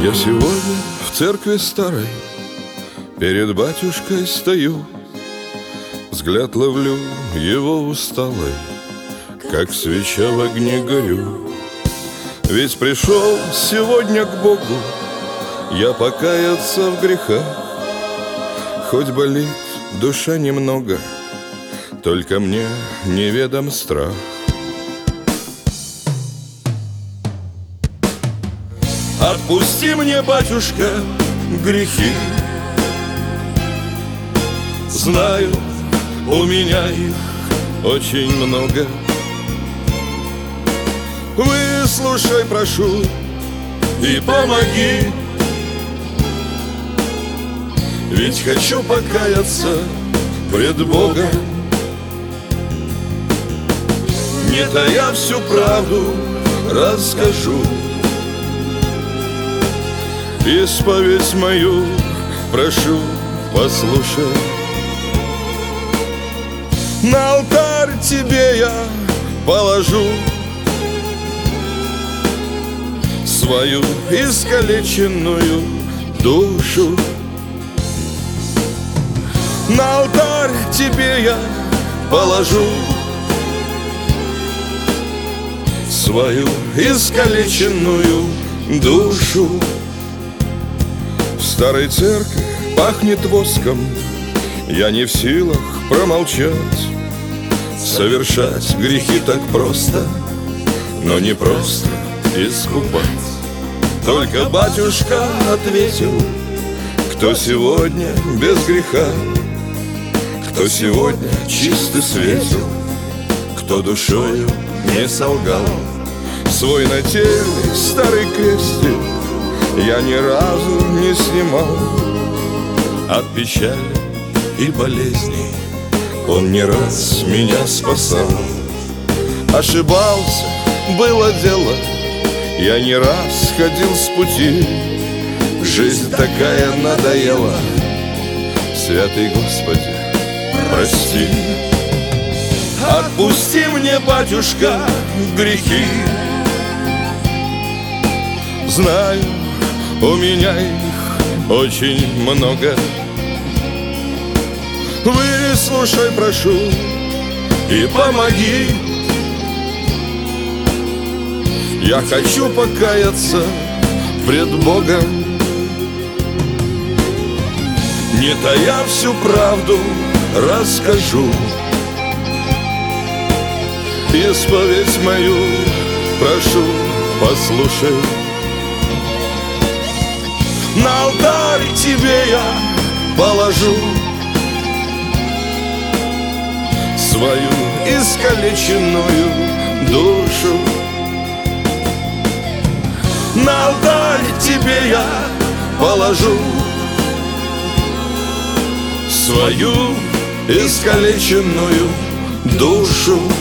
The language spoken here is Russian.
Я сегодня в церкви старой перед батюшкой стою, взгляд ловлю его усталый, как свеча в огне горю. Ведь пришел сегодня к Богу я покаяться в грехах. Хоть болит душа немного, только мне неведом страх. Отпусти мне, батюшка, грехи. Знаю, у меня их очень много. Выслушай, прошу, и помоги. Ведь хочу покаяться пред Богом, не тая всю правду расскажу. Исповедь мою, прошу, послушай. На алтарь тебе я положу свою искалеченную душу. На алтарь тебе я положу свою искалеченную душу. В старой церкви пахнет воском, я не в силах промолчать. Совершать грехи так просто, но не просто искупать. Только батюшка ответил: кто сегодня без греха, кто сегодня чист и светил, кто душою не солгал. Свой нательный старый крестик я ни разу не снимал. От печали и болезней он не раз меня спасал. Ошибался, было дело, я не раз ходил с пути. Жизнь такая надоела, святый Господи, прости. Отпусти мне, батюшка, грехи. Знаю, у меня их очень много. Выслушай, прошу, и помоги. Я хочу покаяться пред Богом, не тая всю правду расскажу. Исповедь мою, прошу, послушай. На алтарь тебе я положу свою искалеченную душу. На алтарь тебе я положу свою искалеченную душу.